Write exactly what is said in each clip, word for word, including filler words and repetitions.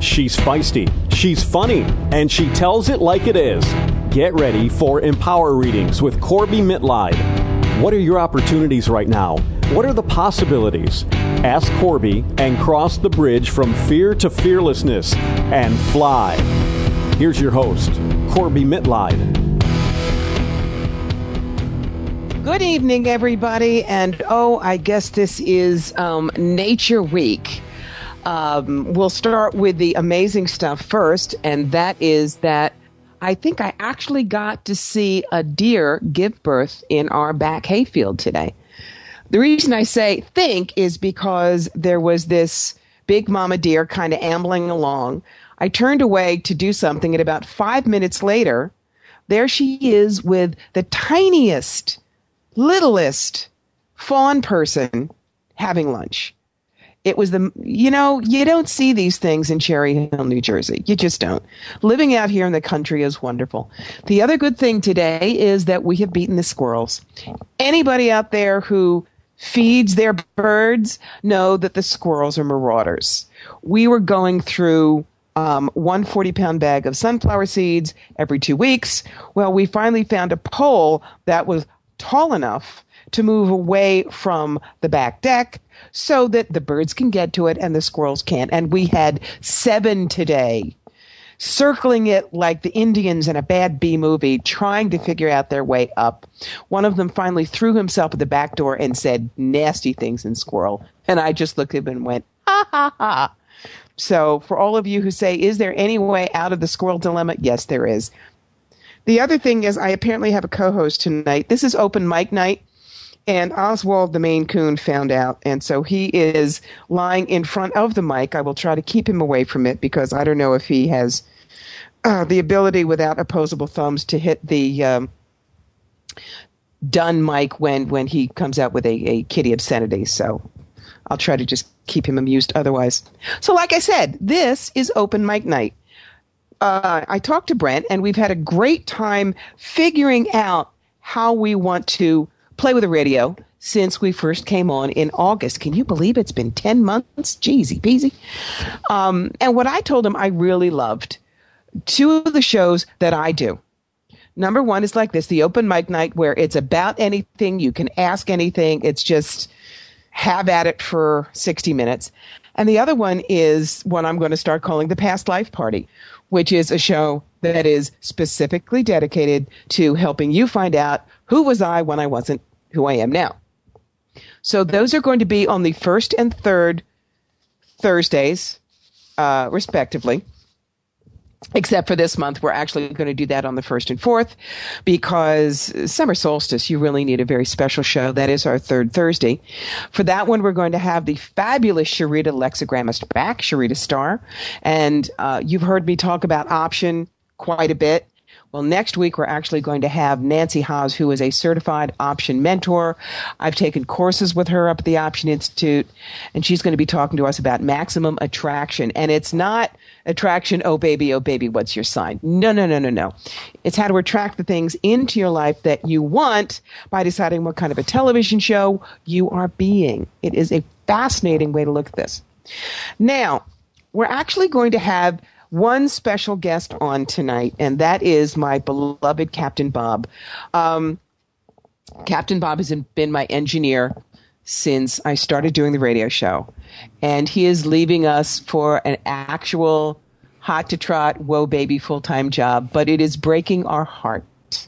She's feisty, she's funny, and she tells it like it is. Get ready for Empower Readings with Corby Mitleid. What are your opportunities right now? What are the possibilities? Ask Corby and cross the bridge from fear to fearlessness and fly. Here's your host, Corby Mitleid. Good evening, everybody, and oh, I guess this is um, Nature Week. Um, we'll start with the amazing stuff first, and that is that I think I actually got to see a deer give birth in our back hayfield today. The reason I say think is because there was this big mama deer kind of ambling along. I turned away to do something, and about five minutes later, there she is with the tiniest, littlest fawn person having lunch. It was the, you know, you don't see these things in Cherry Hill, New Jersey. You just don't. Living out here in the country is wonderful. The other good thing today is that we have beaten the squirrels. Anybody out there who feeds their birds know that the squirrels are marauders. We were going through um, one forty-pound bag of sunflower seeds every two weeks. Well, we finally found a pole that was tall enough to move away from the back deck so that the birds can get to it and the squirrels can't. And we had seven today, circling it like the Indians in a bad B movie, trying to figure out their way up. One of them finally threw himself at the back door and said nasty things in squirrel. And I just looked at him and went, ha, ha, ha. So for all of you who say, is there any way out of the squirrel dilemma? Yes, there is. The other thing is I apparently have a co-host tonight. This is open mic night. And Oswald, the Maine Coon, found out, and so he is lying in front of the mic. I will try to keep him away from it because I don't know if he has uh, the ability without opposable thumbs to hit the um, done mic when, when he comes out with a, a kitty obscenity. So I'll try to just keep him amused otherwise. So like I said, this is open mic night. Uh, I talked to Brent, and we've had a great time figuring out how we want to play with the radio since we first came on in August. Can you believe it's been ten months? Jeezy peasy. Um, and what I told him I really loved, two of the shows that I do. Number one is like this, the open mic night, where it's about anything. You can ask anything. It's just have at it for sixty minutes. And the other one is what I'm going to start calling the Past Life Party, which is a show that is specifically dedicated to helping you find out who was I when I wasn't who I am now. So those are going to be on the first and third Thursdays, uh, respectively. Except for this month, we're actually going to do that on the first and fourth because summer solstice, you really need a very special show. That is our third Thursday. For that one, we're going to have the fabulous Sharita Lexigramist back, Sharita Starr. And uh, you've heard me talk about Option quite a bit. Well, next week, we're actually going to have Nancy Haas, who is a certified Option mentor. I've taken courses with her up at the Option Institute, and she's going to be talking to us about maximum attraction. And it's not attraction, oh, baby, oh, baby, what's your sign? No, no, no, no, no. It's how to attract the things into your life that you want by deciding what kind of a television show you are being. It is a fascinating way to look at this. Now, we're actually going to have one special guest on tonight, and that is my beloved Captain Bob. Um, Captain Bob has been my engineer since I started doing the radio show, and he is leaving us for an actual hot-to-trot, whoa, baby, full-time job, but it is breaking our heart.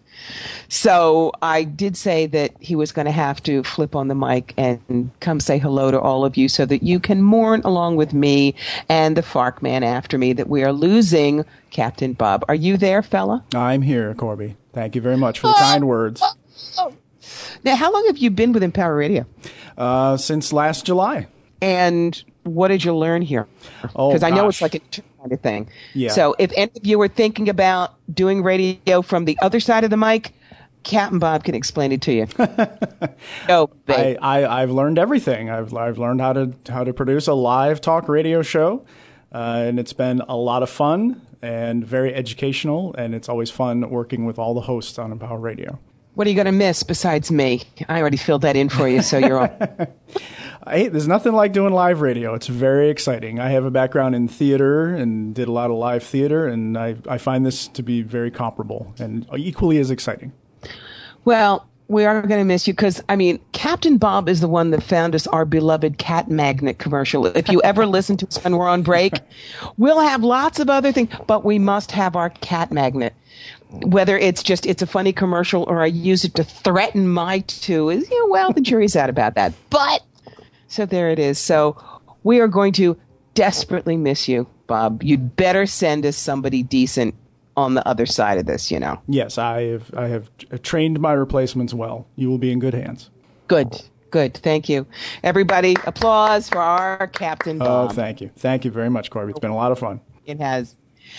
So I did say that he was going to have to flip on the mic and come say hello to all of you so that you can mourn along with me and the Fark man after me that we are losing Captain Bob. Are you there, fella? I'm here, Corby. Thank you very much for the kind words. Now, how long have you been with Empower Radio? Uh, since last July. And what did you learn here? Oh, because I know gosh. it's like a kind of thing. Yeah. So if any of you were thinking about doing radio from the other side of the mic, Captain Bob can explain it to you. Oh, babe. I, I, I've learned everything. I've I've learned how to how to produce a live talk radio show, uh, and it's been a lot of fun and very educational. And it's always fun working with all the hosts on Empower Radio. What are you going to miss besides me? I already filled that in for you, so you're on. Hey, there's nothing like doing live radio. It's very exciting. I have a background in theater and did a lot of live theater, and I, I find this to be very comparable and equally as exciting. Well, we are going to miss you because, I mean, Captain Bob is the one that found us our beloved Cat Magnet commercial. If you ever listen to us when we're on break, we'll have lots of other things, but we must have our Cat Magnet. Whether it's just, it's a funny commercial or I use it to threaten my two, is, you know, well, the jury's out about that. But, so there it is. So we are going to desperately miss you, Bob. You'd better send us somebody decent on the other side of this, you know. Yes, I have I have trained my replacements well. You will be in good hands. Good, good. Thank you. Everybody, applause for our Captain Bob. Oh, thank you. Thank you very much, Corby. It's been a lot of fun. It has.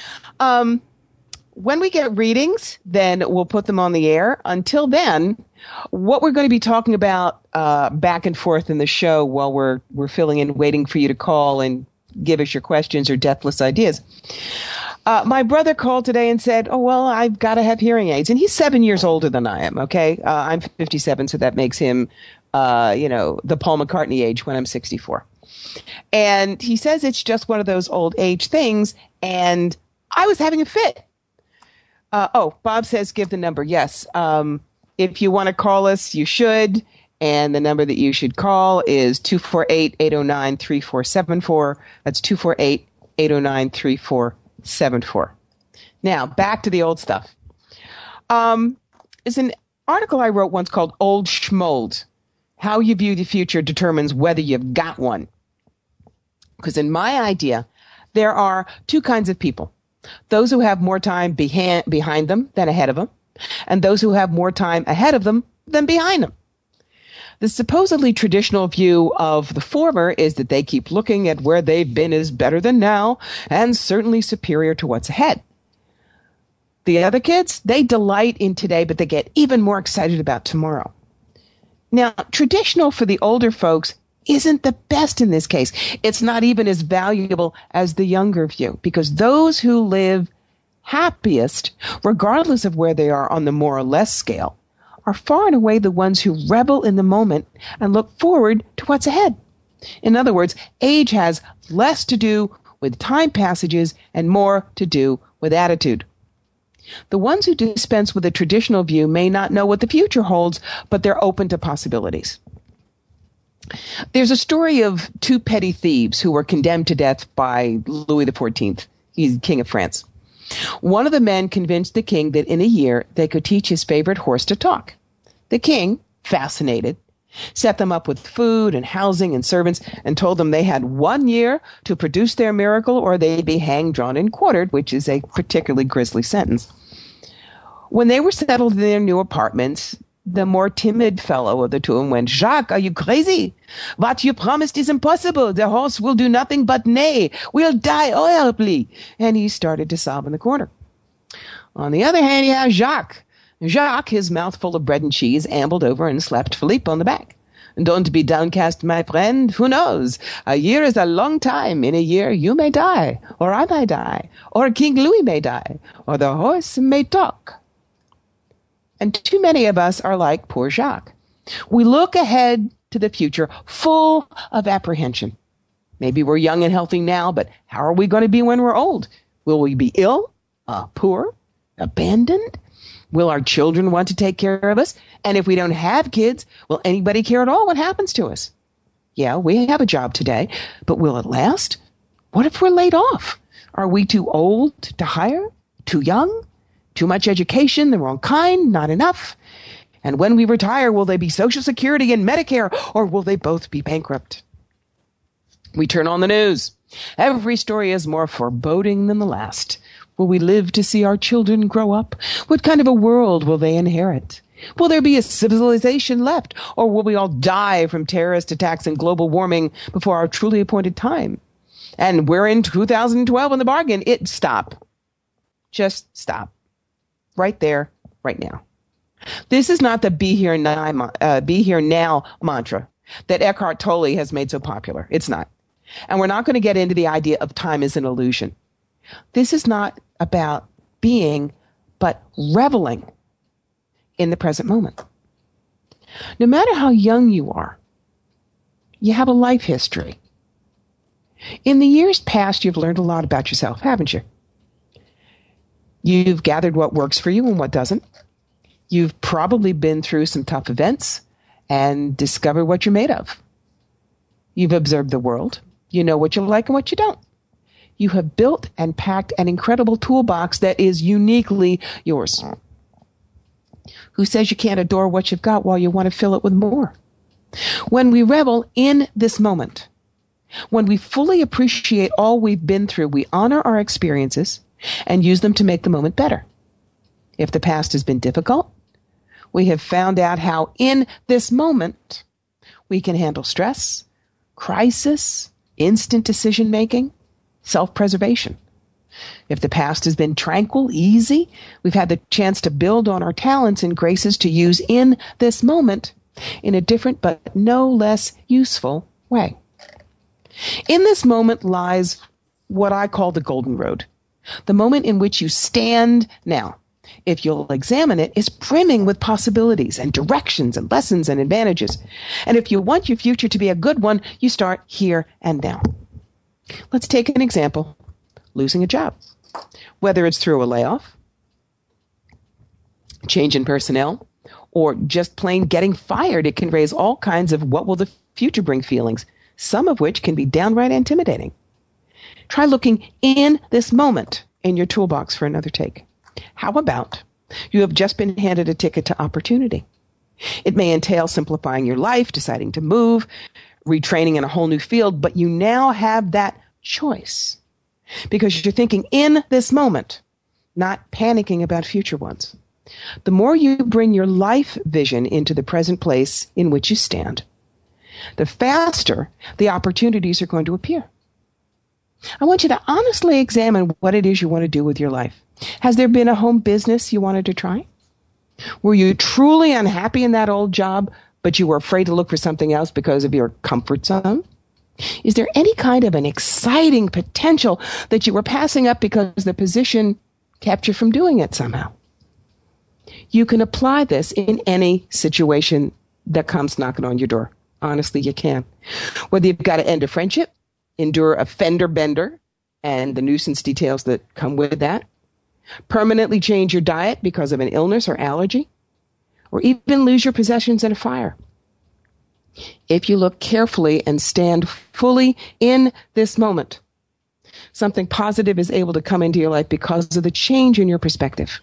Um, when we get readings, then we'll put them on the air. Until then, what we're going to be talking about uh, back and forth in the show while we're we're filling in, waiting for you to call and give us your questions or deathless ideas. Uh, my brother called today and said, oh, well, I've got to have hearing aids. And he's seven years older than I am, okay? Uh, I'm fifty-seven, so that makes him, uh, you know, the Paul McCartney age when I'm sixty-four. And he says it's just one of those old age things, and I was having a fit. Uh, oh, Bob says give the number. Yes. Um, if you want to call us, you should. And the number that you should call is two four eight, eight oh nine, three four seven four. That's two four eight, eight oh nine, three four seven four. Now, back to the old stuff. Um, there's an article I wrote once called Old Schmold. How you view the future determines whether you've got one. Because in my idea, there are two kinds of people. Those who have more time behind, behind them than ahead of them, and those who have more time ahead of them than behind them. The supposedly traditional view of the former is that they keep looking at where they've been is better than now and certainly superior to what's ahead. The other kids, they delight in today, but they get even more excited about tomorrow. Now, traditional for the older folks isn't the best in this case. It's not even as valuable as the younger view, because those who live happiest, regardless of where they are on the more or less scale, are far and away the ones who revel in the moment and look forward to what's ahead. In other words, age has less to do with time passages and more to do with attitude. The ones who dispense with a traditional view may not know what the future holds, but they're open to possibilities. There's a story of two petty thieves who were condemned to death by Louis the fourteenth. He's king of France. One of the men convinced the king that in a year they could teach his favorite horse to talk. The king, fascinated, set them up with food and housing and servants and told them they had one year to produce their miracle or they'd be hanged, drawn, and quartered, which is a particularly grisly sentence. When they were settled in their new apartments, the more timid fellow of the two went, Jacques, are you crazy? What you promised is impossible. The horse will do nothing but neigh. We'll die horribly. And he started to sob in the corner. On the other hand, you have Jacques. Jacques, his mouth full of bread and cheese, ambled over and slapped Philippe on the back. Don't be downcast, my friend. Who knows? A year is a long time. In a year, you may die, or I may die, or King Louis may die, or the horse may talk. And too many of us are like poor Jacques. We look ahead to the future full of apprehension. Maybe we're young and healthy now, but how are we going to be when we're old? Will we be ill, uh, poor, abandoned? Will our children want to take care of us? And if we don't have kids, will anybody care at all what happens to us? Yeah, we have a job today, but will it last? What if we're laid off? Are we too old to hire? Too young? Too much education, the wrong kind, not enough. And when we retire, will they be Social Security and Medicare, or will they both be bankrupt? We turn on the news. Every story is more foreboding than the last. Will we live to see our children grow up? What kind of a world will they inherit? Will there be a civilization left, or will we all die from terrorist attacks and global warming before our truly appointed time? And we're in two thousand twelve in the bargain. It stop. Just stop. Right there, right now. This is not the be here now, uh, be here now mantra that Eckhart Tolle has made so popular. It's not. And we're not going to get into the idea of time as an illusion. This is not about being, but reveling in the present moment. No matter how young you are, You have a life history. In the years past, you've learned a lot about yourself, haven't you? You've gathered what works for you and what doesn't. You've probably been through some tough events and discovered what you're made of. You've observed the world. You know what you like and what you don't. You have built and packed an incredible toolbox that is uniquely yours. Who says you can't adore what you've got while you want to fill it with more? When we revel in this moment, when we fully appreciate all we've been through, we honor our experiences and use them to make the moment better. If the past has been difficult, we have found out how in this moment we can handle stress, crisis, instant decision-making, self-preservation. If the past has been tranquil, easy, we've had the chance to build on our talents and graces to use in this moment in a different but no less useful way. In this moment lies what I call the golden road, the moment in which you stand now. If you'll examine it, is brimming with possibilities and directions and lessons and advantages. And if you want your future to be a good one, you start here and now. Let's take an example. Losing a job. Whether it's through a layoff, change in personnel, or just plain getting fired, it can raise all kinds of what will the future bring feelings, some of which can be downright intimidating. Try looking in this moment in your toolbox for another take. How about you have just been handed a ticket to opportunity? It may entail simplifying your life, deciding to move, retraining in a whole new field, but you now have that choice because you're thinking in this moment, not panicking about future ones. The more you bring your life vision into the present place in which you stand, the faster the opportunities are going to appear. I want you to honestly examine what it is you want to do with your life. Has there been a home business you wanted to try? Were you truly unhappy in that old job, but you were afraid to look for something else because of your comfort zone? Is there any kind of an exciting potential that you were passing up because the position kept you from doing it somehow? You can apply this in any situation that comes knocking on your door. Honestly, you can. Whether you've got to end a friendship, endure a fender bender, and the nuisance details that come with that, permanently change your diet because of an illness or allergy, or even lose your possessions in a fire. If you look carefully and stand fully in this moment, something positive is able to come into your life because of the change in your perspective.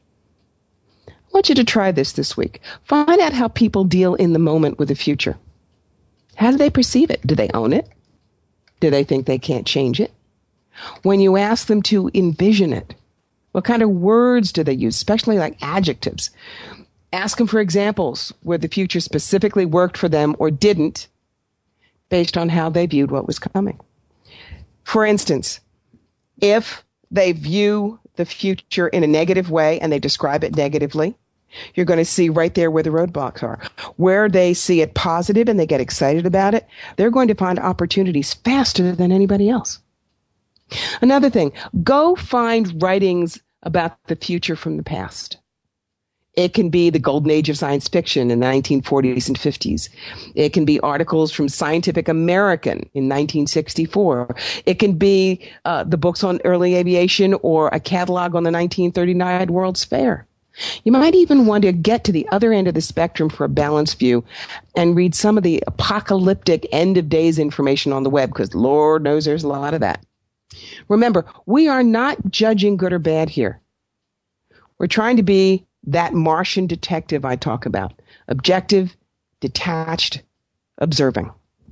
I want you to try this this week. Find out how people deal in the moment with the future. How do they perceive it? Do they own it? Do they think they can't change it? When you ask them to envision it, what kind of words do they use, especially like adjectives? Ask them for examples where the future specifically worked for them or didn't based on how they viewed what was coming. For instance, if they view the future in a negative way and they describe it negatively, you're going to see right there where the roadblocks are. Where they see it positive and they get excited about it, they're going to find opportunities faster than anybody else. Another thing, go find writings about the future from the past. It can be the golden age of science fiction in the nineteen forties and fifties. It can be articles from Scientific American in nineteen sixty-four. It can be uh, the books on early aviation or a catalog on the nineteen thirty-nine World's Fair. You might even want to get to the other end of the spectrum for a balanced view and read some of the apocalyptic end of days information on the web, because Lord knows there's a lot of that. Remember, we are not judging good or bad here. We're trying to be that Martian detective I talk about. Objective, detached, observing.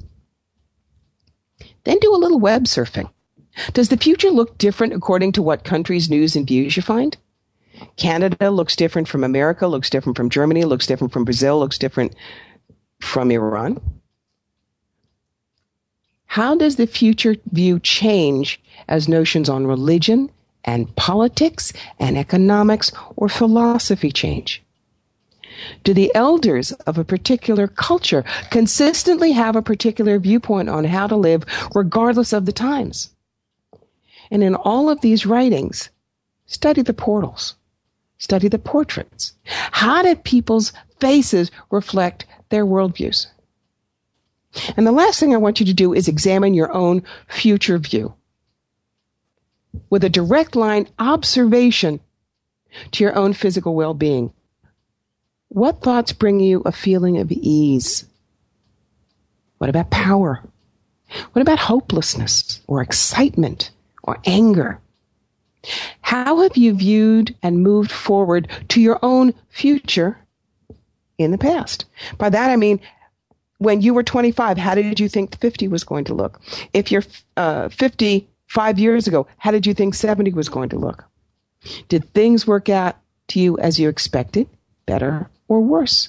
Then do a little web surfing. Does the future look different according to what country's news and views you find? Canada looks different from America, looks different from Germany, looks different from Brazil, looks different from Iran. How does the future view change as notions on religion and politics and economics or philosophy change? Do the elders of a particular culture consistently have a particular viewpoint on how to live regardless of the times? And in all of these writings, study the portals. Study the portraits. How did people's faces reflect their worldviews? And the last thing I want you to do is examine your own future view with a direct line observation to your own physical well-being. What thoughts bring you a feeling of ease? What about power? What about hopelessness or excitement or anger? How have you viewed and moved forward to your own future in the past? By that I mean, when you were twenty-five, how did you think fifty was going to look? If you're uh, fifty-five years ago, how did you think seventy was going to look? Did things work out to you as you expected, better or worse?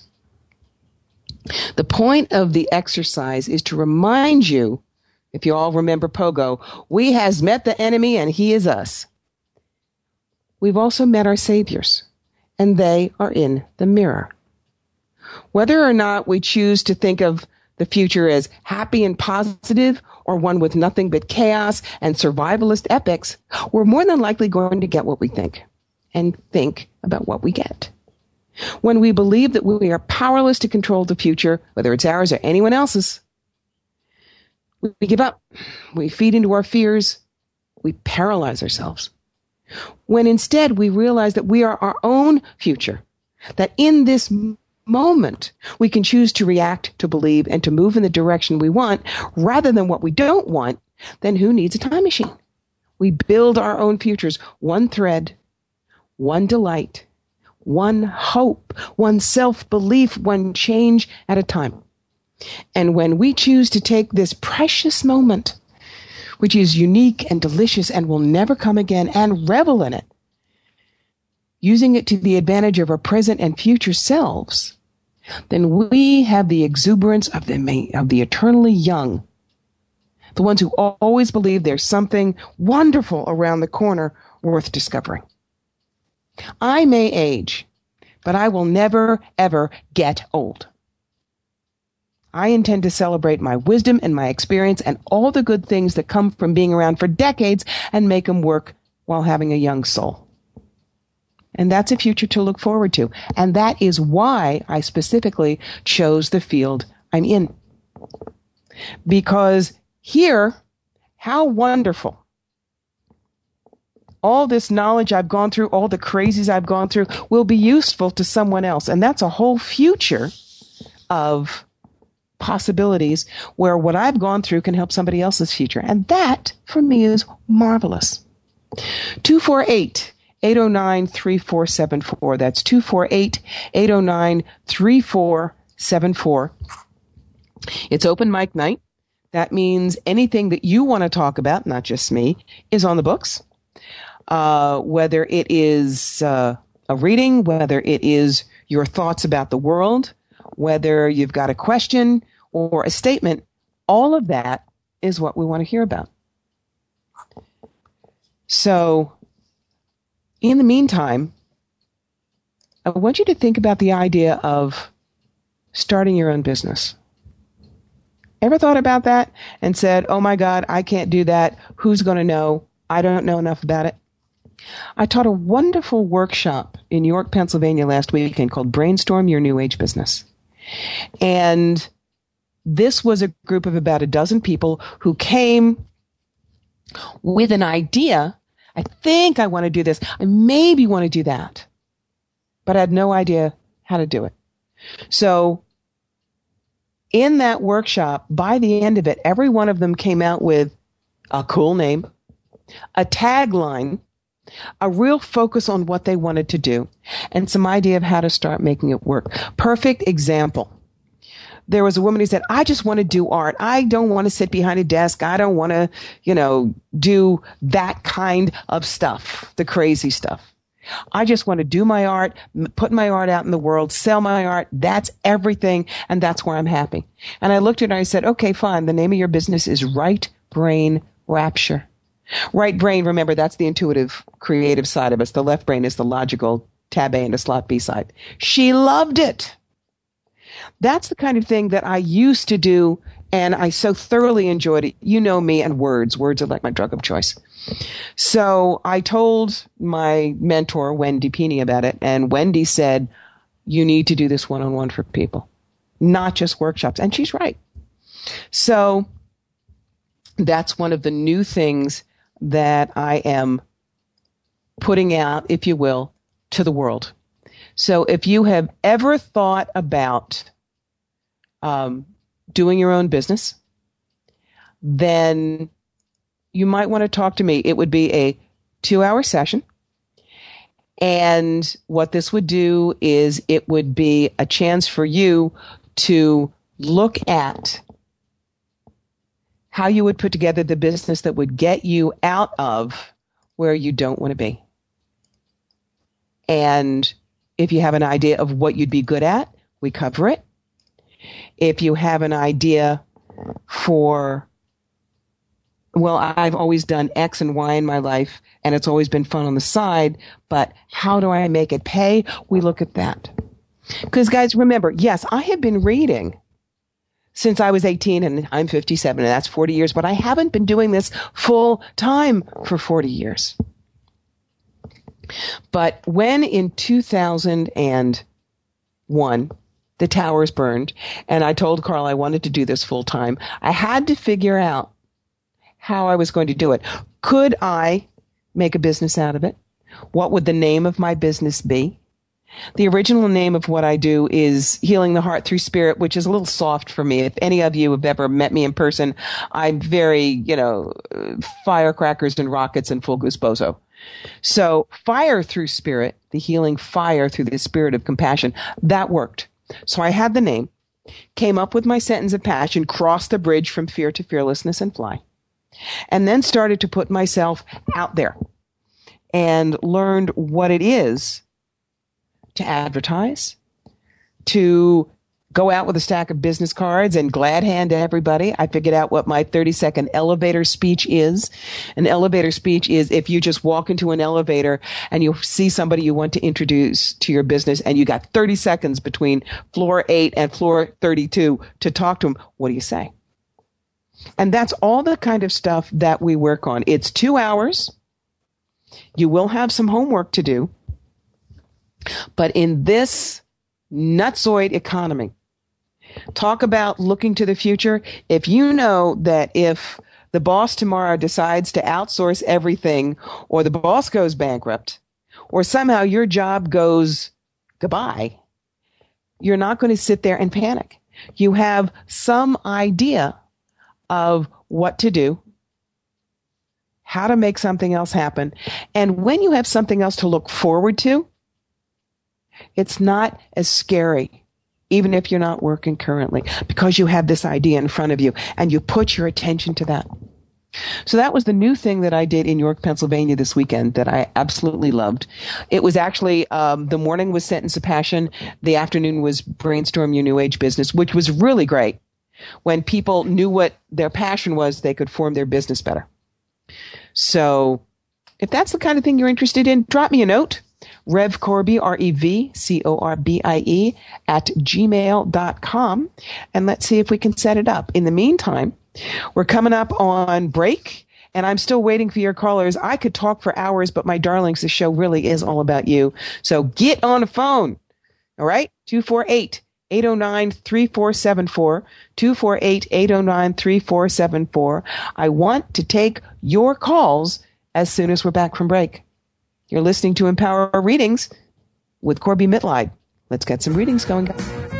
The point of the exercise is to remind you, if you all remember Pogo, we has met the enemy and he is us. We've also met our saviors, and they are in the mirror. Whether or not we choose to think of the future as happy and positive or one with nothing but chaos and survivalist epics, we're more than likely going to get what we think and think about what we get. When we believe that we are powerless to control the future, whether it's ours or anyone else's, we give up. We feed into our fears. We paralyze ourselves. When instead we realize that we are our own future, that in this moment we can choose to react, to believe, and to move in the direction we want rather than what we don't want, then who needs a time machine? We build our own futures, one thread, one delight, one hope, one self-belief, one change at a time. And when we choose to take this precious moment, which is unique and delicious and will never come again, and revel in it, using it to the advantage of our present and future selves, then we have the exuberance of the, of the eternally young, the ones who always believe there's something wonderful around the corner worth discovering. I may age, but I will never, ever get old. I intend to celebrate my wisdom and my experience and all the good things that come from being around for decades and make them work while having a young soul. And that's a future to look forward to. And that is why I specifically chose the field I'm in. Because here, how wonderful. All this knowledge I've gone through, all the crazies I've gone through will be useful to someone else. And that's a whole future of possibilities where what I've gone through can help somebody else's future. And that, for me, is marvelous. two four eight, eight oh nine, three four seven four. That's two four eight, eight oh nine, three four seven four. It's open mic night. That means anything that you want to talk about, not just me, is on the books. Uh, whether it is uh, a reading, whether it is your thoughts about the world, whether you've got a question or a statement, all of that is what we want to hear about. So, in the meantime, I want you to think about the idea of starting your own business. Ever thought about that and said, oh my God, I can't do that. Who's going to know? I don't know enough about it. I taught a wonderful workshop in York, Pennsylvania last weekend called Brainstorm Your New Age Business. And this was a group of about a dozen people who came with an idea. I think I want to do this. I maybe want to do that. But I had no idea how to do it. So in that workshop, by the end of it, every one of them came out with a cool name, a tagline, a real focus on what they wanted to do, and some idea of how to start making it work. Perfect example. There was a woman who said, I just want to do art. I don't want to sit behind a desk. I don't want to, you know, do that kind of stuff, the crazy stuff. I just want to do my art, put my art out in the world, sell my art. That's everything, and that's where I'm happy. And I looked at her and I said, okay, fine. The name of your business is Right Brain Rapture. Right brain, remember, that's the intuitive, creative side of us. The left brain is the logical, tab A and a slot B side. She loved it. That's the kind of thing that I used to do, and I so thoroughly enjoyed it. You know me and words. Words are like my drug of choice. So I told my mentor, Wendy Peeney, about it, and Wendy said, you need to do this one-on-one for people, not just workshops. And she's right. So that's one of the new things that I am putting out, if you will, to the world. So if you have ever thought about um, doing your own business, then you might want to talk to me. It would be a two-hour session. And what this would do is it would be a chance for you to look at how you would put together the business that would get you out of where you don't want to be. And if you have an idea of what you'd be good at, we cover it. If you have an idea for, well, I've always done X and Y in my life, and it's always been fun on the side, but how do I make it pay? We look at that. Because, guys, remember, yes, I have been reading since I was eighteen, and I'm fifty-seven, and that's forty years, but I haven't been doing this full time for forty years. But when in two thousand one, the towers burned, and I told Carl I wanted to do this full time, I had to figure out how I was going to do it. Could I make a business out of it? What would the name of my business be? The original name of what I do is Healing the Heart Through Spirit, which is a little soft for me. If any of you have ever met me in person, I'm very, you know, firecrackers and rockets and full goose bozo. So fire through spirit, the healing fire through the spirit of compassion, that worked. So I had the name, came up with my sentence of passion, crossed the bridge from fear to fearlessness and fly, and then started to put myself out there and learned what it is to advertise, to go out with a stack of business cards and glad hand to everybody. I figured out what my thirty second elevator speech is. An elevator speech is if you just walk into an elevator and you see somebody you want to introduce to your business and you got thirty seconds between floor eight and floor thirty-two to talk to them. What do you say? And that's all the kind of stuff that we work on. It's two hours. You will have some homework to do. But in this nutsoid economy, talk about looking to the future. If you know that if the boss tomorrow decides to outsource everything, or the boss goes bankrupt, or somehow your job goes goodbye, you're not going to sit there and panic. You have some idea of what to do, how to make something else happen. And when you have something else to look forward to, it's not as scary, even if you're not working currently, because you have this idea in front of you and you put your attention to that. So that was the new thing that I did in York, Pennsylvania this weekend that I absolutely loved. It was actually, um, the morning was Sentence of Passion. The afternoon was Brainstorm Your New Age Business, which was really great. When people knew what their passion was, they could form their business better. So if that's the kind of thing you're interested in, drop me a note. Rev Corbie, R E V C O R B I E, at gmail dot com. And let's see if we can set it up. In the meantime, we're coming up on break, and I'm still waiting for your callers. I could talk for hours, but my darlings, the show really is all about you. So get on the phone. All right? two four eight, eight oh nine, three four seven four. two four eight, eight oh nine, three four seven four. I want to take your calls as soon as we're back from break. You're listening to Empower Readings with Corbie Mitleid. Let's get some readings going.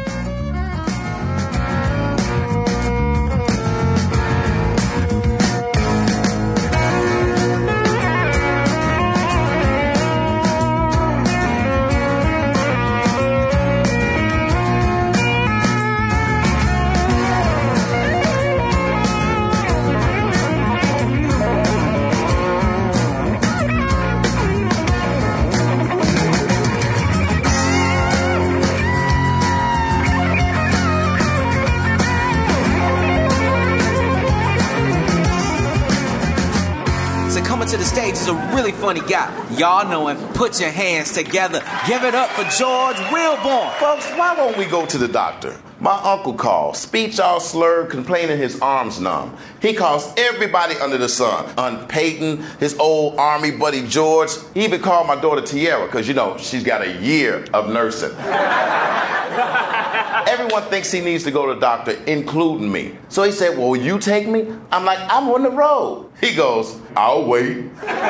A really funny guy. Y'all know him. Put your hands together. Give it up for George Wilborn. Folks, why won't we go to the doctor? My uncle called, speech all slurred, complaining his arms numb. He calls everybody under the sun. Aunt Peyton, his old army buddy George. He even called my daughter Tiara, because, you know, she's got a year of nursing. Everyone thinks he needs to go to the doctor, including me. So he said, well, will you take me? I'm like, I'm on the road. He goes, I'll wait.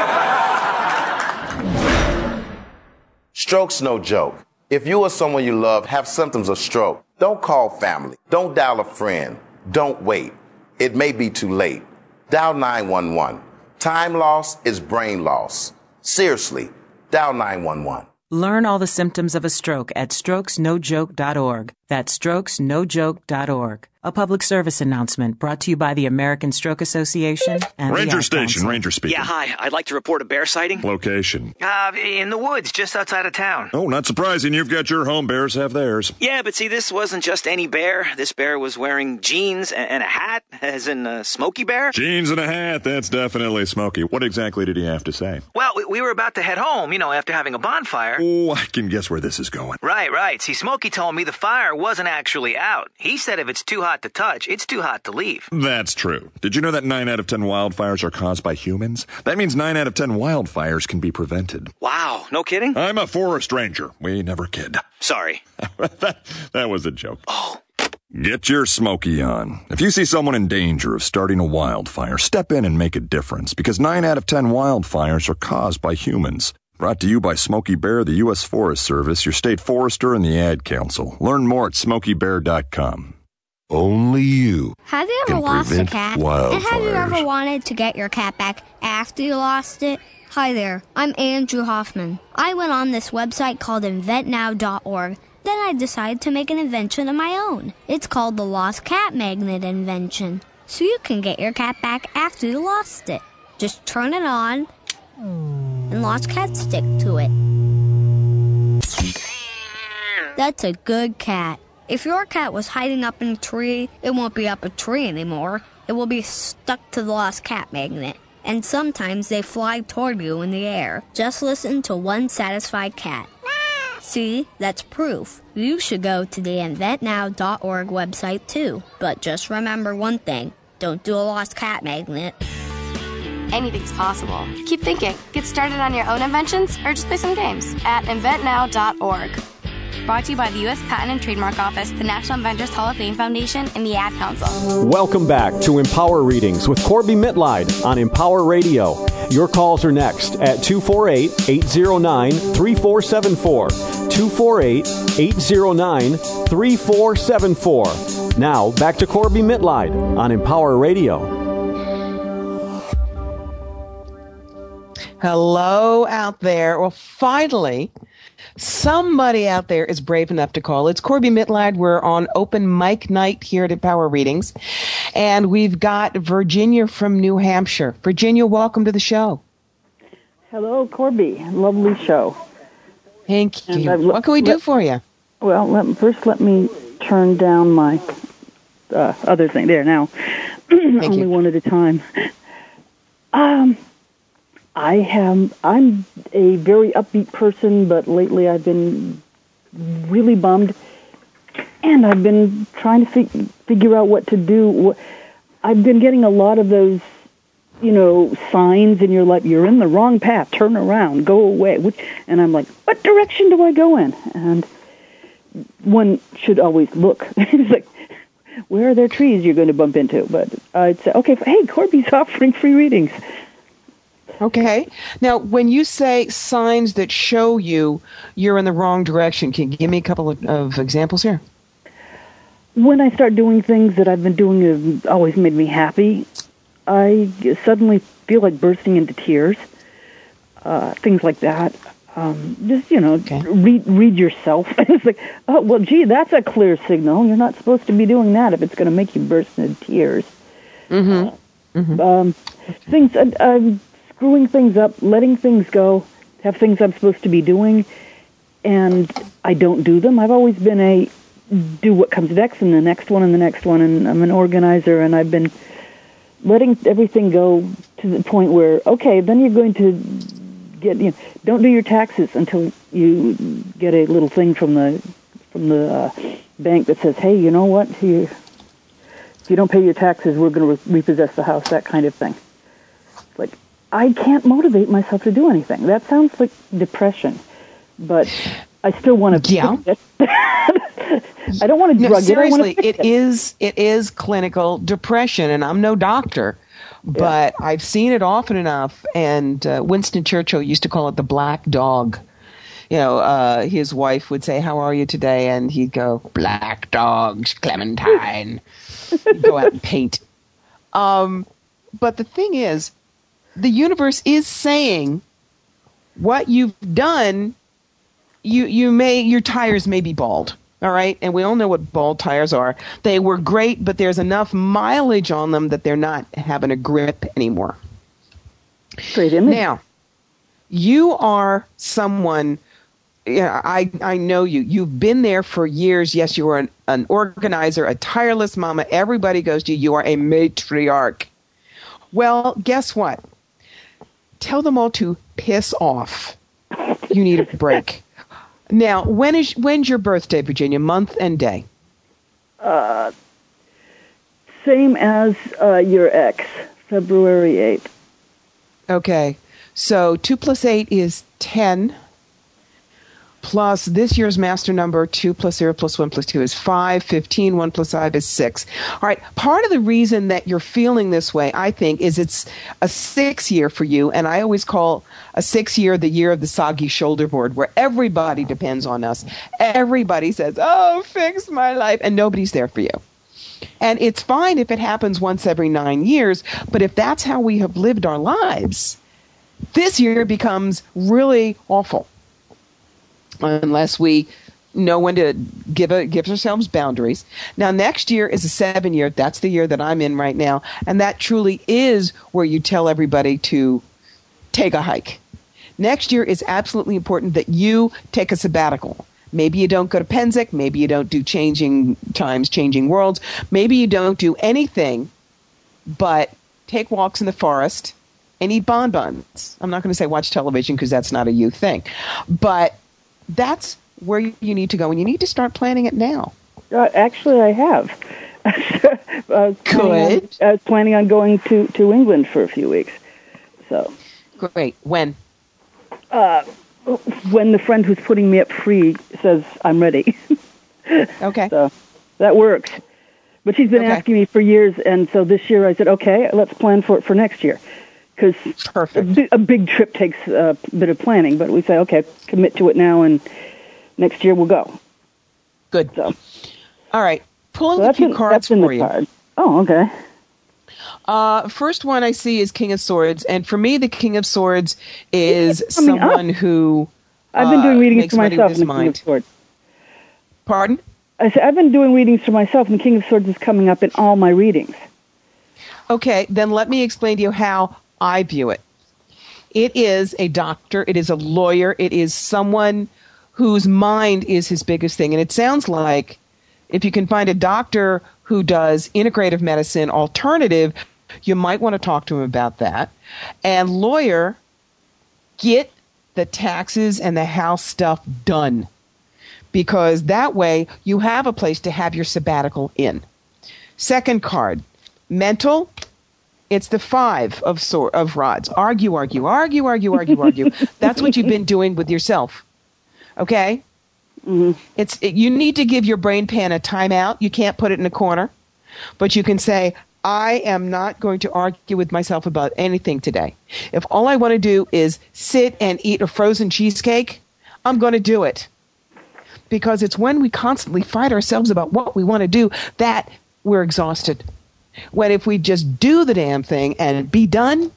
Stroke's no joke. If you or someone you love have symptoms of stroke, don't call family. Don't dial a friend. Don't wait. It may be too late. Dial nine one one. Time loss is brain loss. Seriously, dial nine one one. Learn all the symptoms of a stroke at strokes no joke dot org. That's strokes no joke dot org. A public service announcement brought to you by the American Stroke Association and Ranger the Ad Station, Council. Ranger speaking. Yeah, hi. I'd like to report a bear sighting. Location. Uh, in the woods, just outside of town. Oh, not surprising. You've got your home. Bears have theirs. Yeah, but see, this wasn't just any bear. This bear was wearing jeans and a hat, as in a Smokey Bear. Jeans and a hat. That's definitely Smokey. What exactly did he have to say? Well, we, we were about to head home, you know, after having a bonfire. Oh, I can guess where this is going. Right, right. See, Smokey told me the fire wasn't actually out. He said if it's too hot to touch, it's too hot to leave. That's true. Did you know that nine out of ten wildfires are caused by humans? That means nine out of ten wildfires can be prevented. Wow, no kidding? I'm a forest ranger. We never kid. Sorry. that, that was a joke. Oh. Get your Smokey on. If you see someone in danger of starting a wildfire, step in and make a difference, because nine out of ten wildfires are caused by humans. Brought to you by Smokey Bear, the U S Forest Service, your state forester, and the Ad Council. Learn more at smokey bear dot com. Only you Have you ever can lost a prevent cat? wildfires. And have you ever wanted to get your cat back after you lost it? Hi there, I'm Andrew Hoffman. I went on this website called invent now dot org. Then I decided to make an invention of my own. It's called the Lost Cat Magnet Invention. So you can get your cat back after you lost it. Just turn it on, and lost cats stick to it. That's a good cat. If your cat was hiding up in a tree, it won't be up a tree anymore. It will be stuck to the lost cat magnet. And sometimes they fly toward you in the air. Just listen to one satisfied cat. See, that's proof. You should go to the invent now dot org website too. But just remember one thing. Don't do a lost cat magnet. Anything's possible. Keep thinking. Get started on your own inventions or just play some games at invent now dot org. Brought to you by the U S Patent and Trademark Office, the National Inventors Hall of Fame Foundation, and the Ad Council. Welcome back to Empower Readings with Corby Mitleid on Empower Radio. Your calls are next at two four eight, eight zero nine, three four seven four. two four eight, eight zero nine, three four seven four. Now, back to Corby Mitleid on Empower Radio. Hello out there. Well, finally, somebody out there is brave enough to call. It's Corby Mitleid. We're on open mic night here at Empower Readings. And we've got Virginia from New Hampshire. Virginia, welcome to the show. Hello, Corby. Lovely show. Thank you. And what can we do let, for you? Well, let, first let me turn down my uh, other thing. There, now. Only you. one at a time. Um... I have, I'm a very upbeat person, but lately I've been really bummed, and I've been trying to fig- figure out what to do. I've been getting a lot of those, you know, signs in your life, you're in the wrong path, turn around, go away. Which, and I'm like, what direction do I go in? And one should always look. It's like, where are there trees you're going to bump into? But I'd say, okay, hey, Corby's offering free readings. Okay. Now, when you say signs that show you you're in the wrong direction, can you give me a couple of, of examples here? When I start doing things that I've been doing have always made me happy, I suddenly feel like bursting into tears. Uh, things like that. Um, just, you know, okay. read read yourself. It's like, oh, well, gee, that's a clear signal. You're not supposed to be doing that if it's going to make you burst into tears. Mm-hmm. Uh, mm-hmm. Um, things... Uh, um, screwing things up, letting things go, have things I'm supposed to be doing, and I don't do them. I've always been a do what comes next and the next one and the next one, and I'm an organizer, and I've been letting everything go to the point where, okay, then you're going to get, you know, don't do your taxes until you get a little thing from the from the uh, bank that says, hey, you know what, if you, if you don't pay your taxes, we're going to re- repossess the house, that kind of thing. Like, I can't motivate myself to do anything. That sounds like depression, but I still want to yeah. fix it. I don't want to no, drug seriously, it. I it, it is it is clinical depression, and I'm no doctor, but yeah. I've seen it often enough. And uh, Winston Churchill used to call it the black dog. You know, uh, his wife would say, "How are you today?" And he'd go, "Black dogs, Clementine." He'd go out and paint. Um, but the thing is, the universe is saying, what you've done, you you may your tires may be bald. All right, and we all know what bald tires are. They were great, but there's enough mileage on them that they're not having a grip anymore. Great image. Now, you are someone. Yeah, I I know you. You've been there for years. Yes, you are an, an organizer, a tireless mama. Everybody goes to you. You are a matriarch. Well, guess what? Tell them all to piss off. You need a break. Now, when is when's your birthday, Virginia? Month and day? Uh, same as uh, your ex, February eighth. Okay. So two plus eight is ten. Plus this year's master number, two plus zero plus one plus two is five. fifteen, one plus five is six. All right. Part of the reason that you're feeling this way, I think, is it's a six year for you. And I always call a six year the year of the soggy shoulder board, where everybody depends on us. Everybody says, oh, fix my life. And nobody's there for you. And it's fine if it happens once every nine years. But if that's how we have lived our lives, this year becomes really awful. Unless we know when to give a, give ourselves boundaries. Now, next year is a seven year. That's the year that I'm in right now. And that truly is where you tell everybody to take a hike. Next year is absolutely important that you take a sabbatical. Maybe you don't go to Pennsic. Maybe you don't do Changing Times, Changing Worlds. Maybe you don't do anything but take walks in the forest and eat bonbons. I'm not going to say watch television because that's not a you thing. But that's where you need to go, and you need to start planning it now. Uh, actually, I have. I was Good. On, I was planning on going to, to England for a few weeks. So, great. When? Uh, when the friend who's putting me up free says I'm ready. Okay. So that works. But she's been okay. asking me for years, and so this year I said, okay, let's plan for it for next year. Because a, a big trip takes a bit of planning, but we say, okay, commit to it now, and next year we'll go. Good. So, all right. Pulling so a few in, cards for you. Card. Oh, okay. Uh, first one I see is King of Swords, and for me, the King of Swords is someone up. who uh, I've been doing readings makes for money myself with in his the King of mind. Swords. Pardon? I said I've been doing readings for myself, and the King of Swords is coming up in all my readings. Okay, then let me explain to you how I view it. It is a doctor. It is a lawyer. It is someone whose mind is his biggest thing. And it sounds like if you can find a doctor who does integrative medicine alternative, you might want to talk to him about that. And lawyer, get the taxes and the house stuff done. Because that way you have a place to have your sabbatical in. Second card, mental. It's the five of sword, of rods. Argue, argue, argue, argue, argue, argue. That's what you've been doing with yourself. Okay? Mm-hmm. It's it, you need to give your brain pan a timeout. You can't put it in a corner. But you can say, I am not going to argue with myself about anything today. If all I want to do is sit and eat a frozen cheesecake, I'm going to do it. Because it's when we constantly fight ourselves about what we want to do that we're exhausted. When if we just do the damn thing and be done,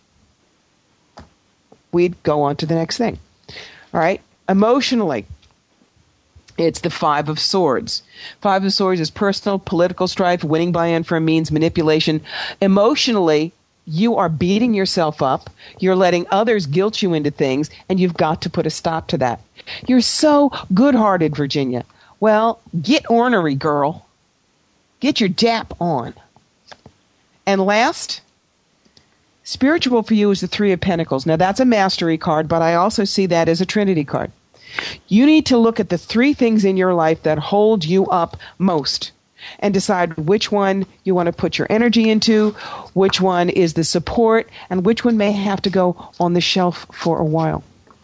we'd go on to the next thing. All right? Emotionally, it's the Five of Swords. Five of Swords is personal, political strife, winning by infirm means, manipulation. Emotionally, you are beating yourself up. You're letting others guilt you into things, and you've got to put a stop to that. You're so good-hearted, Virginia. Well, get ornery, girl. Get your Jap on. And last, spiritual for you is the Three of Pentacles. Now, that's a mastery card, but I also see that as a Trinity card. You need to look at the three things in your life that hold you up most and decide which one you want to put your energy into, which one is the support, and which one may have to go on the shelf for a while.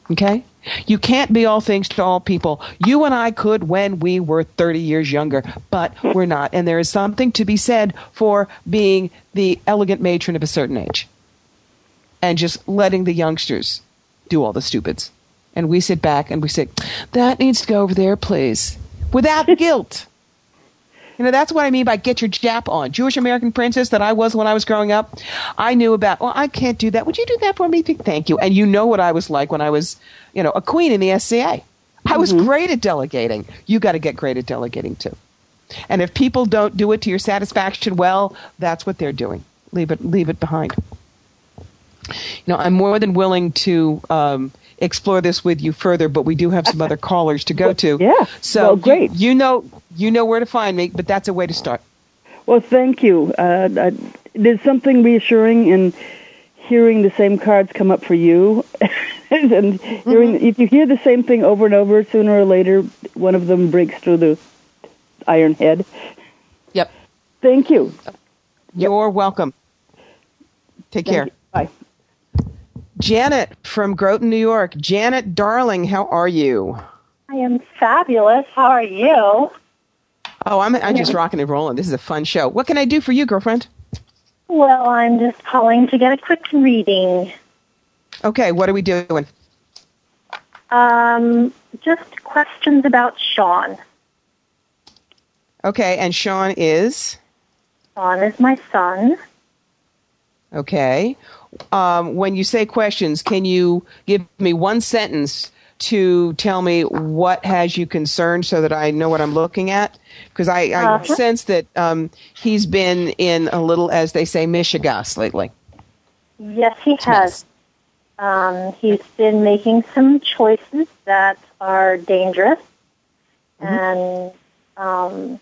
Okay? You can't be all things to all people. You and I could when we were thirty years younger, but we're not. And there is something to be said for being the elegant matron of a certain age and just letting the youngsters do all the stupids. And we sit back and we say, that needs to go over there, please, without guilt. You know, that's what I mean by get your Jap on. Jewish American princess that I was when I was growing up, I knew about, well, I can't do that. Would you do that for me? Thank you. And you know what I was like when I was, you know, a queen in the S C A. I was mm-hmm. great at delegating. You got to get great at delegating, too. And if people don't do it to your satisfaction, well, that's what they're doing. Leave it, leave it behind. You know, I'm more than willing to um, explore this with you further, but we do have some other callers to go to. Yeah. So well, great. You, you know, you know where to find me, but that's a way to start. Well, thank you. Uh, uh, there's something reassuring in hearing the same cards come up for you, and hearing mm-hmm. if you hear the same thing over and over, sooner or later, one of them breaks through the iron head. Yep. Thank you. You're welcome. Take Thank care. You. Bye. Janet from Groton, New York. Janet, darling, how are you? I am fabulous. How are you? Oh, I'm I'm just rocking and rolling. This is a fun show. What can I do for you, girlfriend? Well, I'm just calling to get a quick reading. Okay, what are we doing? Um, just questions about Sean. Okay, and Sean is? Sean is my son. Okay. Um, when you say questions, can you give me one sentence to tell me what has you concerned so that I know what I'm looking at? Because I, I uh-huh. sense that um, he's been in a little, as they say, mishigas lately. Yes, he has. Um, he's been making some choices that are dangerous. Mm-hmm. And, um,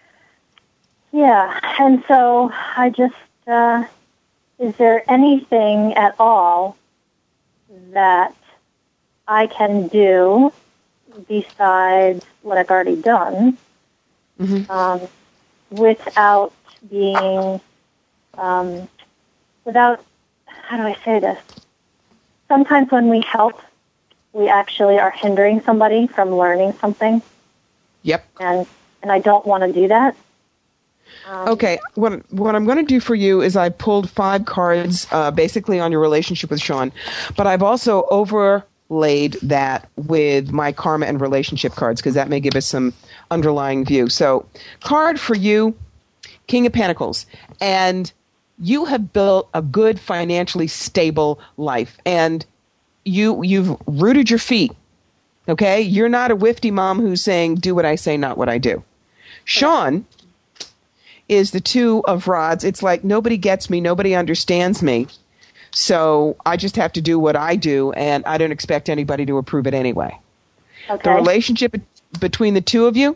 yeah, and so I just, uh, is there anything at all that I can do besides what I've already done mm-hmm. um, without being, um, without, how do I say this? Sometimes when we help, we actually are hindering somebody from learning something. Yep. And and I don't want to do that. Um, okay, what what I'm going to do for you is I pulled five cards uh, basically on your relationship with Sean, but I've also overlaid that with my karma and relationship cards because that may give us some underlying view. So, card for you, King of Pentacles, and you have built a good financially stable life, and you you've rooted your feet. Okay, you're not a whifty mom who's saying, "Do what I say, not what I do." Sean is the two of rods. It's like nobody gets me, nobody understands me, so I just have to do what I do, and I don't expect anybody to approve it anyway. Okay. The relationship between the two of you,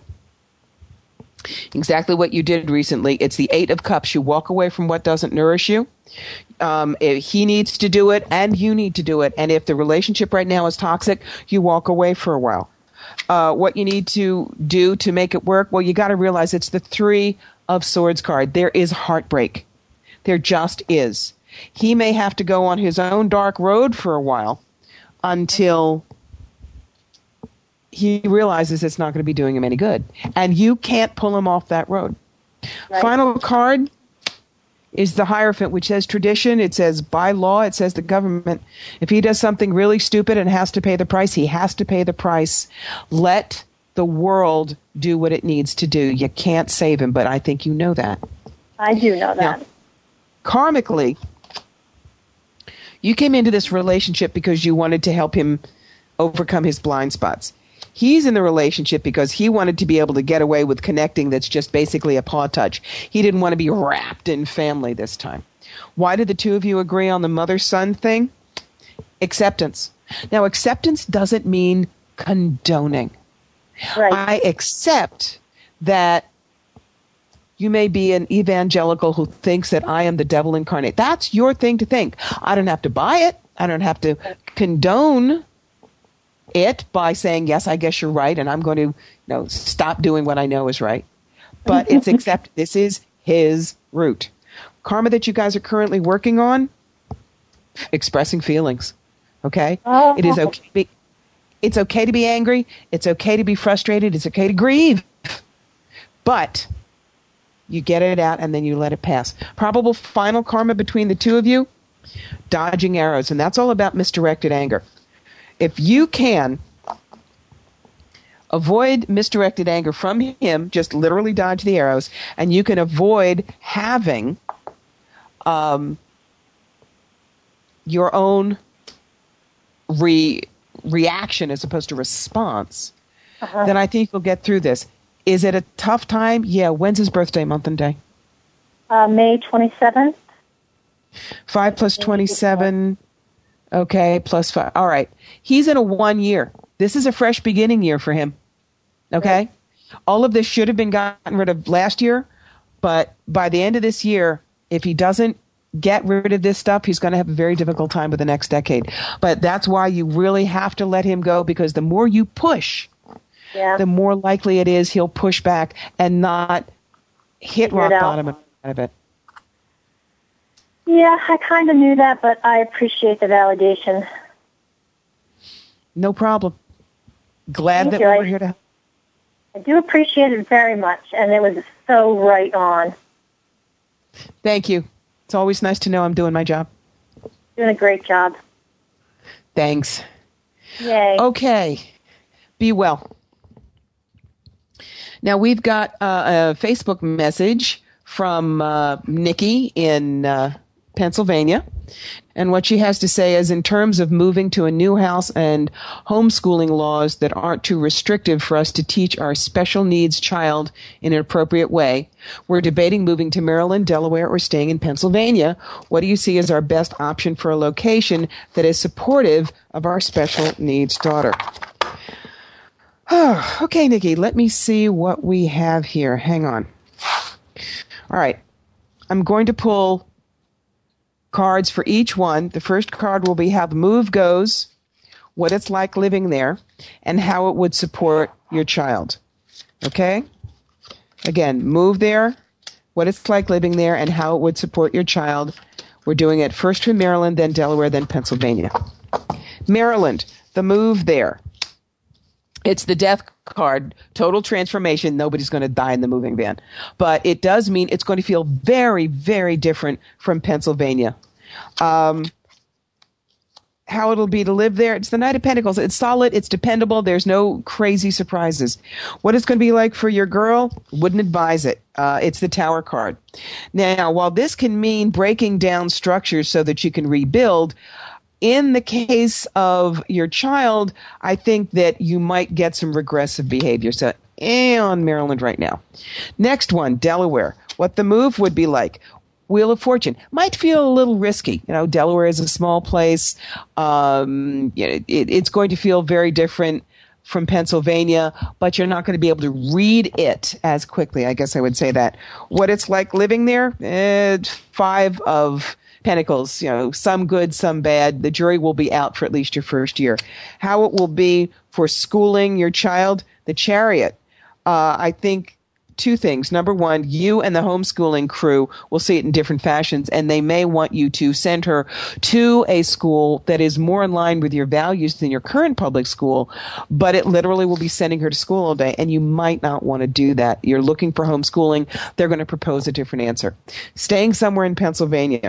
exactly what you did recently. It's the Eight of Cups. You walk away from what doesn't nourish you. Um, if he needs to do it, and you need to do it. And if the relationship right now is toxic, you walk away for a while. Uh, what you need to do to make it work, well, you got to realize it's the Three of Swords card. There is heartbreak. There just is. He may have to go on his own dark road for a while until he realizes it's not going to be doing him any good. And you can't pull him off that road. Right. Final card is the Hierophant, which says tradition. It says by law. It says the government. If he does something really stupid and has to pay the price, he has to pay the price. Let the world do what it needs to do. You can't save him, but I think you know that. I do know that. Now, karmically, you came into this relationship because you wanted to help him overcome his blind spots. He's in the relationship because he wanted to be able to get away with connecting that's just basically a paw touch. He didn't want to be wrapped in family this time. Why did the two of you agree on the mother-son thing? Acceptance. Now, acceptance doesn't mean condoning. Right. I accept that you may be an evangelical who thinks that I am the devil incarnate. That's your thing to think. I don't have to buy it. I don't have to condone it by saying, yes, I guess you're right, and I'm going to you know, stop doing what I know is right. But it's accept. This is his route. Karma that you guys are currently working on, expressing feelings. Okay? Oh. It is okay. It's okay to be angry. It's okay to be frustrated. It's okay to grieve. But you get it out and then you let it pass. Probable final karma between the two of you, dodging arrows. And that's all about misdirected anger. If you can avoid misdirected anger from him, just literally dodge the arrows, and you can avoid having um, your own re- reaction as opposed to response, uh-huh. then I think you'll get through this. Is it a tough time? Yeah. When's his birthday, month and day? Uh, May twenty-seventh. Five plus twenty-seven. Okay, plus five. All right. He's in a one year. This is a fresh beginning year for him. Okay? Right. All of this should have been gotten rid of last year, but by the end of this year, if he doesn't get rid of this stuff, he's going to have a very difficult time with the next decade. But that's why you really have to let him go, because the more you push, yeah. the more likely it is he'll push back and not hit rock bottom out of it. Yeah, I kind of knew that, but I appreciate the validation. No problem. Glad Thank that you. we I, were here to help. I do appreciate it very much, and it was so right on. Thank you. It's always nice to know I'm doing my job. Doing a great job. Thanks. Yay. Okay. Be well. Now, we've got uh, a Facebook message from uh, Nikki in uh, Pennsylvania. And what she has to say is, in terms of moving to a new house and homeschooling laws that aren't too restrictive for us to teach our special needs child in an appropriate way, we're debating moving to Maryland, Delaware, or staying in Pennsylvania. What do you see as our best option for a location that is supportive of our special needs daughter? Oh, okay, Nikki, let me see what we have here. Hang on. All right. I'm going to pull cards for each one. The first card will be how the move goes, what it's like living there, and how it would support your child. Okay? Again, move there, what it's like living there, and how it would support your child. We're doing it first for Maryland, then Delaware, then Pennsylvania. Maryland, the move there. It's the death card, total transformation. Nobody's going to die in the moving van. But it does mean it's going to feel very, very different from Pennsylvania. Um, how it'll be to live there, it's the Knight of Pentacles. It's solid. It's dependable. There's no crazy surprises. What it's going to be like for your girl, wouldn't advise it. Uh, it's the Tower card. Now, while this can mean breaking down structures so that you can rebuild, in the case of your child, I think that you might get some regressive behavior. So, eh, on Maryland right now. Next one, Delaware. What the move would be like. Wheel of Fortune. Might feel a little risky. You know, Delaware is a small place. Um, you know, it, it's going to feel very different from Pennsylvania, but you're not going to be able to read it as quickly. I guess I would say that. What it's like living there, eh, five of Pentacles, you know, some good, some bad. The jury will be out for at least your first year. How it will be for schooling your child, the Chariot. Uh, I think two things. Number one, you and the homeschooling crew will see it in different fashions, and they may want you to send her to a school that is more in line with your values than your current public school, but it literally will be sending her to school all day, and you might not want to do that. You're looking for homeschooling. They're going to propose a different answer. Staying somewhere in Pennsylvania.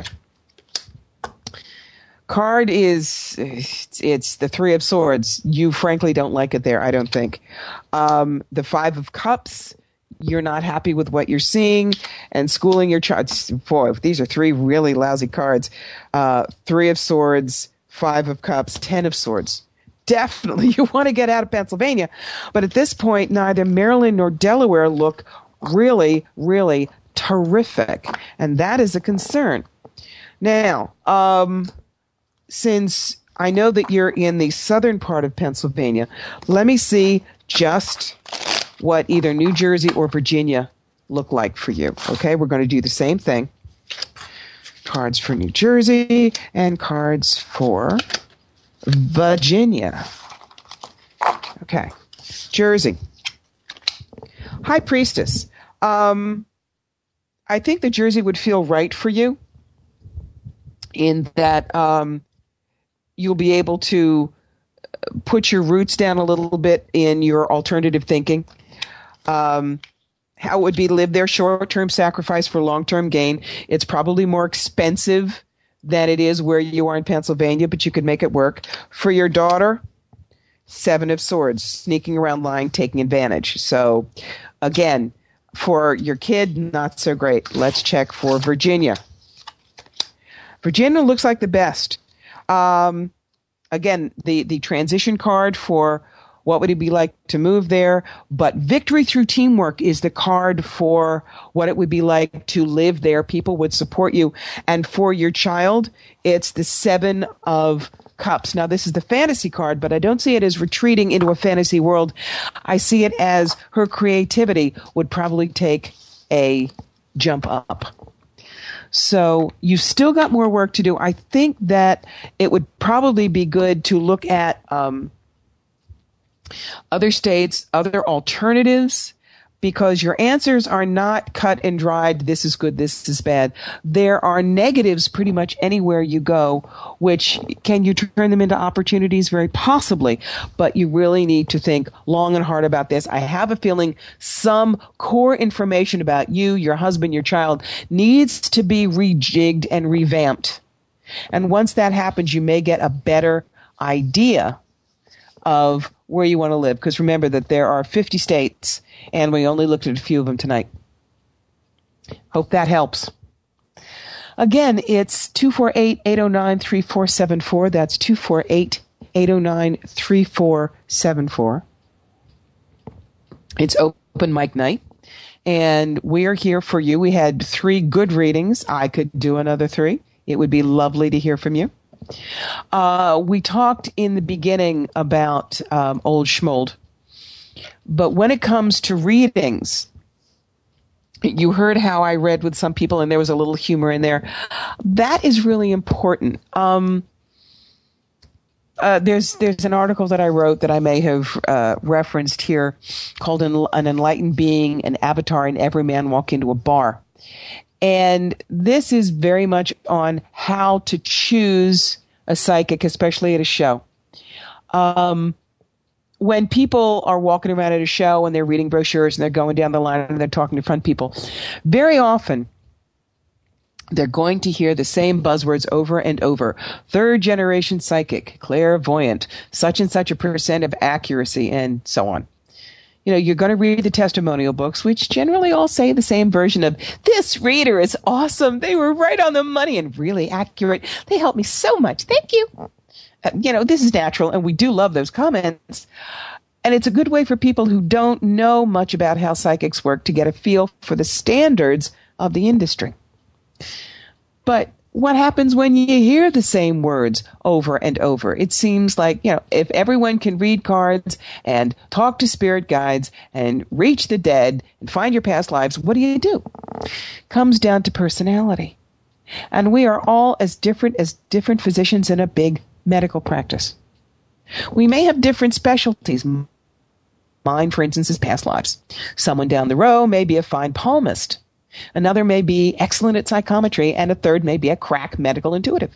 Card is, it's, it's the Three of Swords. You frankly don't like it there, I don't think. Um, the Five of Cups, you're not happy with what you're seeing. And schooling your child, boy, these are three really lousy cards. Uh, Three of Swords, Five of Cups, Ten of Swords. Definitely you want to get out of Pennsylvania. But at this point, neither Maryland nor Delaware look really, really terrific. And that is a concern. Now, um... since I know that you're in the southern part of Pennsylvania, let me see just what either New Jersey or Virginia look like for you. Okay, we're going to do the same thing. Cards for New Jersey and cards for Virginia. Okay, Jersey. High Priestess. Um, I think the Jersey would feel right for you in that um, you'll be able to put your roots down a little bit in your alternative thinking. Um, how it would be to live there, short-term sacrifice for long-term gain. It's probably more expensive than it is where you are in Pennsylvania, but you could make it work. For your daughter, Seven of Swords, sneaking around, lying, taking advantage. So, again, for your kid, not so great. Let's check for Virginia. Virginia looks like the best. Um, again, the, the transition card for what would it be like to move there, but victory through teamwork is the card for what it would be like to live there. People would support you. And for your child, it's the Seven of Cups. Now, this is the fantasy card, but I don't see it as retreating into a fantasy world. I see it as her creativity would probably take a jump up. So you've still got more work to do. I think that it would probably be good to look at um, other states, other alternatives, because your answers are not cut and dried, this is good, this is bad. There are negatives pretty much anywhere you go, which can you turn them into opportunities? Very possibly, but you really need to think long and hard about this. I have a feeling some core information about you, your husband, your child needs to be rejigged and revamped. And once that happens, you may get a better idea of where you want to live. Because remember that there are fifty states, and we only looked at a few of them tonight. Hope that helps. Again, it's two four eight, eight oh nine, three four seven four. That's two four eight, eight oh nine, three four seven four. It's open mic night, and we are here for you. We had three good readings. I could do another three. It would be lovely to hear from you. Uh, we talked in the beginning about um, Old Schmold, but when it comes to readings, you heard how I read with some people and there was a little humor in there. That is really important. Um, uh, there's there's an article that I wrote that I may have uh, referenced here called An, An Enlightened Being, an Avatar in Every Man Walk Into a Bar. And this is very much on how to choose a psychic, especially at a show. Um, when people are walking around at a show and they're reading brochures and they're going down the line and they're talking to front people, very often they're going to hear the same buzzwords over and over. Third generation psychic, clairvoyant, such and such a percent of accuracy, and so on. You know, you're going to read the testimonial books, which generally all say the same version of, this reader is awesome. They were right on the money and really accurate. They helped me so much. Thank you. Uh, you know, this is natural, and we do love those comments. And it's a good way for people who don't know much about how psychics work to get a feel for the standards of the industry. But what happens when you hear the same words over and over? It seems like, you know, if everyone can read cards and talk to spirit guides and reach the dead and find your past lives, what do you do? Comes down to personality. And we are all as different as different physicians in a big medical practice. We may have different specialties. Mine, for instance, is past lives. Someone down the row may be a fine palmist. Another may be excellent at psychometry, and a third may be a crack medical intuitive.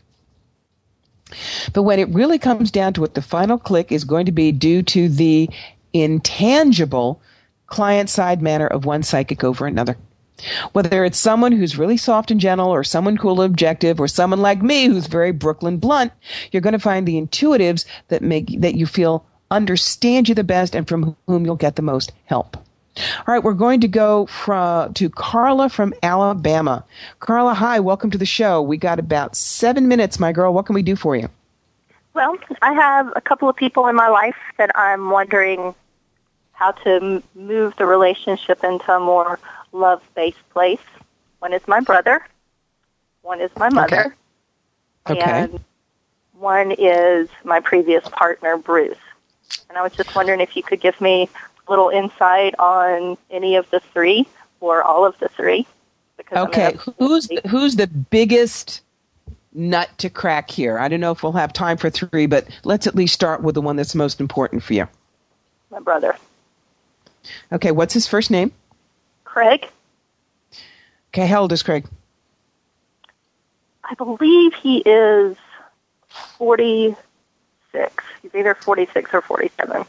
But when it really comes down to it, the final click is going to be due to the intangible client-side manner of one psychic over another. Whether it's someone who's really soft and gentle, or someone cool and objective, or someone like me who's very Brooklyn blunt, you're going to find the intuitives that make that you feel understand you the best and from whom you'll get the most help. All right, we're going to go from, to Carla from Alabama. Carla, hi, welcome to the show. We got about seven minutes, my girl. What can we do for you? Well, I have a couple of people in my life that I'm wondering how to m- move the relationship into a more love-based place. One is my brother. One is my mother. Okay. Okay. And one is my previous partner, Bruce. And I was just wondering if you could give me little insight on any of the three or all of the three. Okay, who's the, who's the biggest nut to crack here? I don't know if we'll have time for three, but let's at least start with the one that's most important for you. My brother. Okay, what's his first name? Craig. Okay, how old is Craig? I believe he is forty-six forty-six. He's either forty-six or forty-seven.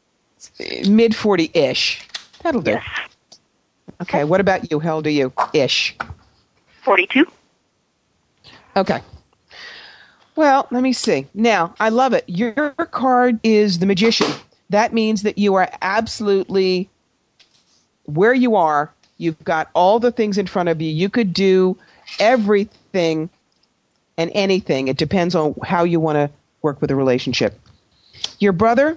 Mid forty-ish. That'll do. Yes. Okay, what about you? How old are you? Ish. forty-two. Okay. Well, let me see. Now, I love it. Your card is the Magician. That means that you are absolutely where you are. You've got all the things in front of you. You could do everything and anything. It depends on how you want to work with a relationship. Your brother,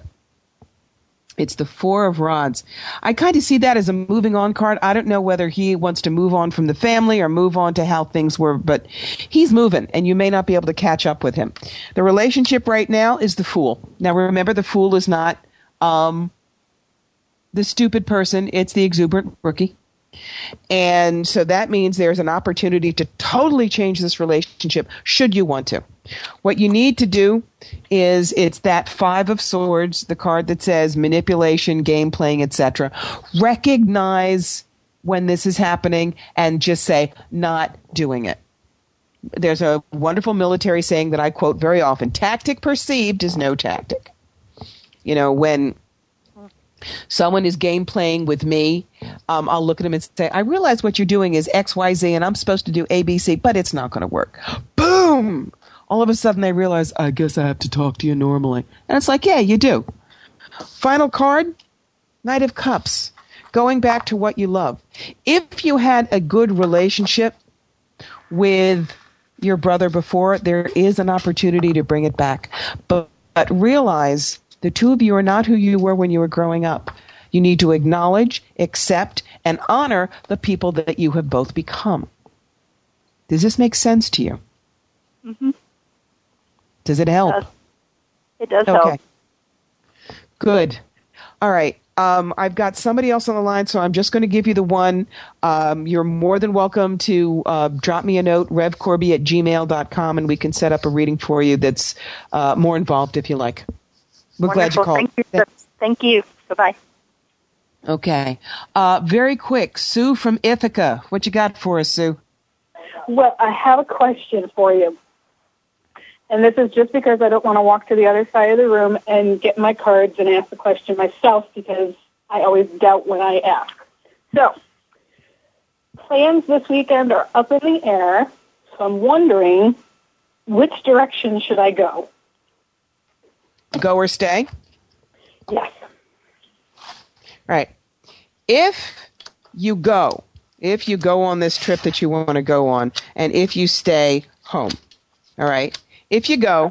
it's the Four of Rods. I kind of see that as a moving on card. I don't know whether he wants to move on from the family or move on to how things were, but he's moving, and you may not be able to catch up with him. The relationship right now is the Fool. Now, remember, the Fool is not um, the stupid person. It's the exuberant rookie. And so that means there's an opportunity to totally change this relationship should you want to. What you need to do is it's that Five of Swords, the card that says manipulation, game playing, et cetera. Recognize when this is happening and just say, not doing it. There's a wonderful military saying that I quote very often, tactic perceived is no tactic. You know, when someone is game playing with me, um, I'll look at them and say, I realize what you're doing is X, Y, Z, and I'm supposed to do A, B, C, but it's not going to work. Boom! All of a sudden they realize, I guess I have to talk to you normally. And it's like, yeah, you do. Final card, Knight of Cups. Going back to what you love. If you had a good relationship with your brother before, there is an opportunity to bring it back. But, but realize the two of you are not who you were when you were growing up. You need to acknowledge, accept, and honor the people that you have both become. Does this make sense to you? Mm-hmm. Does it help? It does, it does okay. help. Good. All right. Um, I've got somebody else on the line, so I'm just going to give you the one. Um, you're more than welcome to uh, drop me a note, rev corby at gmail dot com, and we can set up a reading for you that's uh, more involved if you like. We're Wonderful. glad you called. Thank you. Thank you. Bye-bye. Okay. Uh, very quick. Sue from Ithaca. What you got for us, Sue? Well, I have a question for you. And this is just because I don't want to walk to the other side of the room and get my cards and ask the question myself because I always doubt when I ask. So, plans this weekend are up in the air, so I'm wondering which direction should I go? Go or stay? Yes. Right. If you go, if you go on this trip that you want to go on, and if you stay home, all right? If you go,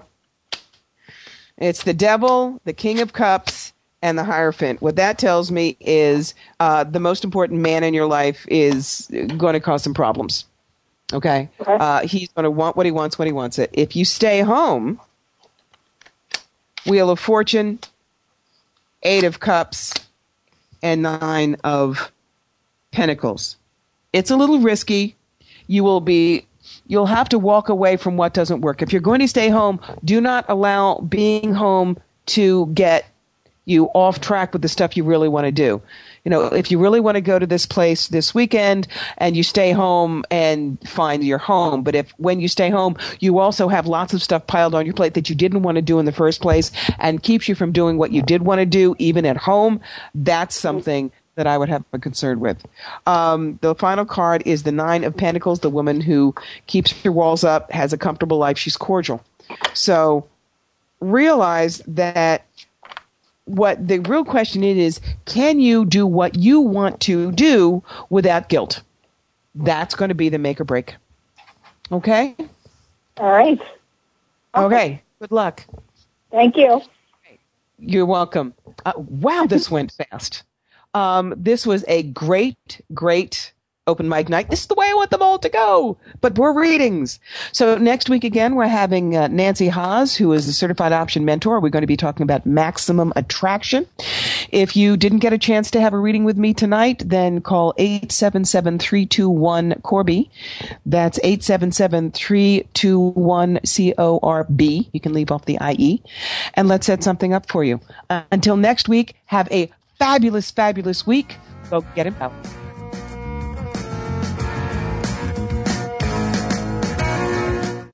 it's the Devil, the King of Cups, and the Hierophant. What that tells me is uh, the most important man in your life is going to cause some problems. Okay? Okay. Uh, he's going to want what he wants when he wants it. If you stay home, Wheel of Fortune, Eight of Cups, and Nine of Pentacles. It's a little risky. You will be... You'll have to walk away from what doesn't work. If you're going to stay home, do not allow being home to get you off track with the stuff you really want to do. You know, if you really want to go to this place this weekend and you stay home, and fine, you're home. But if when you stay home, you also have lots of stuff piled on your plate that you didn't want to do in the first place and keeps you from doing what you did want to do, even at home, that's something that I would have a concern with. Um, the final card is the Nine of Pentacles, the woman who keeps her walls up, has a comfortable life. She's cordial. So realize that what the real question is, can you do what you want to do without guilt? That's going to be the make or break. Okay? All right. Okay. Good luck. Thank you. You're welcome. Uh, wow, this went fast. Um, this was a great, great open mic night. This is the way I want them all to go. But we're readings. So next week again, we're having uh, Nancy Haas, who is the Certified Option Mentor. We're going to be talking about maximum attraction. If you didn't get a chance to have a reading with me tonight, then call eight seven seven, three two one, Corby. That's eight seven seven, three two one, C O R B. You can leave off the I E. And let's set something up for you. Uh, until next week, have a fabulous, fabulous week. Go get it out.